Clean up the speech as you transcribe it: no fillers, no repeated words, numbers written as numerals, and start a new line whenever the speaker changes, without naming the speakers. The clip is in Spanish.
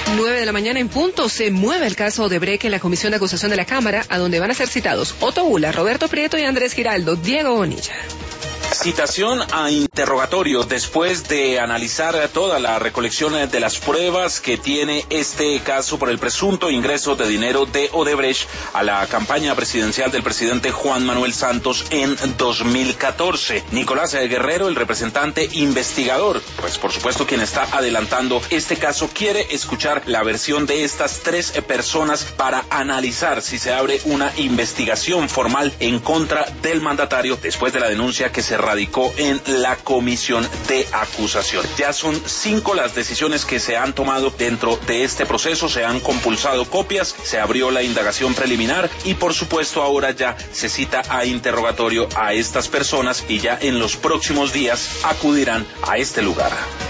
9 de la mañana en punto, se mueve el caso Odebrecht en la Comisión de Acusación de la Cámara, a donde van a ser citados Otto Ula, Roberto Prieto y Andrés Giraldo. Diego Bonilla.
Citación a interrogatorio después de analizar toda la recolección de las pruebas que tiene este caso por el presunto ingreso de dinero de Odebrecht a la campaña presidencial del presidente Juan Manuel Santos en 2014. Nicolás Guerrero, el representante investigador, pues por supuesto quien está adelantando este caso, quiere escuchar la versión de estas tres personas para analizar si se abre una investigación formal en contra del mandatario después de la denuncia que se radicó en la comisión de acusación. Ya son 5 las decisiones que se han tomado dentro de este proceso, se han compulsado copias, se abrió la indagación preliminar y por supuesto ahora ya se cita a interrogatorio a estas personas y ya en los próximos días acudirán a este lugar.